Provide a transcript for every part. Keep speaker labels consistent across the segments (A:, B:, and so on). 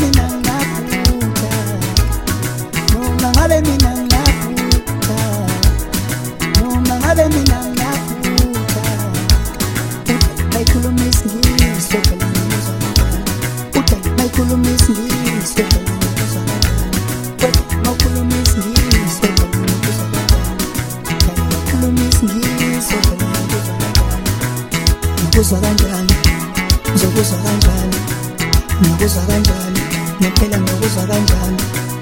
A: mina ngaphuka, noma ngabe mina ngaphuka, noma ngabe mina ngaphuka. Bayikhuluma isingisi phela ngizwa kanjani, uthi bayikhuluma isingisi phela ngizwa kanjani, wena mawukhuluma isingisi phela ngizwa kanjani, bayikhuluma isingisi phela ngizwa kanjani, ngizwa kanjani, ngizokuzwa kanjani, ngizwa kanjani, ngempela ngizwa kanjani.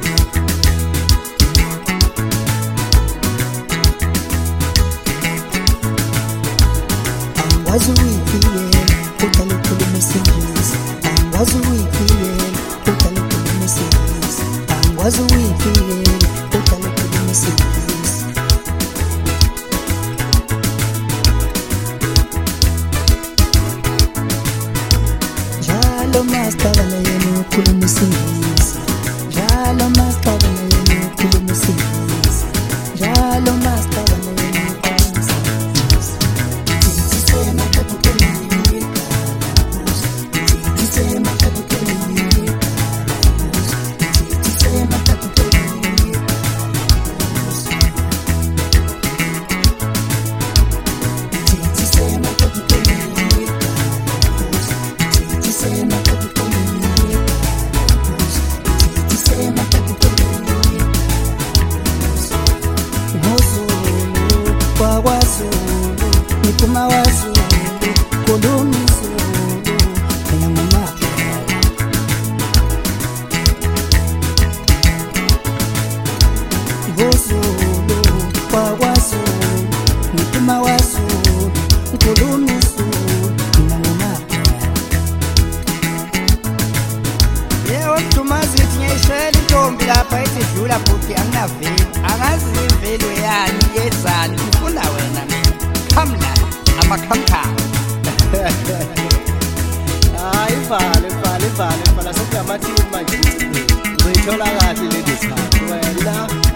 A: Angikwazi ukuyifiyela uthanda ukukhuluma isingisi, angikwazi ukuyifiyela uthanda ukukhuluma isingisi, angikwazi ukuyifiyela uthanda ukukhuluma isingisi. Njalo masicabana yena ukhuluma isingisi, njalo masicabana yena ukhuluma isingisi, njalo masicabana yena ukhuluma isingisi. Nikuma wazulu, khuluma isiZulu, mina nguMaphela. NgoZulu, kwaKwaZulu, nikuma wazulu, khuluma isiZulu, mina nguMaphela. Yebo Mdumazi ithi ngiyayishayela intombi lapha ithi dlula bhuti anginaveli, angazi imvelo yani yezani, ngifuna wena mina. Come la, amakhamkham.
B: Hayi vala sekuyamathini manje. Ngiyithola kahle lezi sikhathi wena.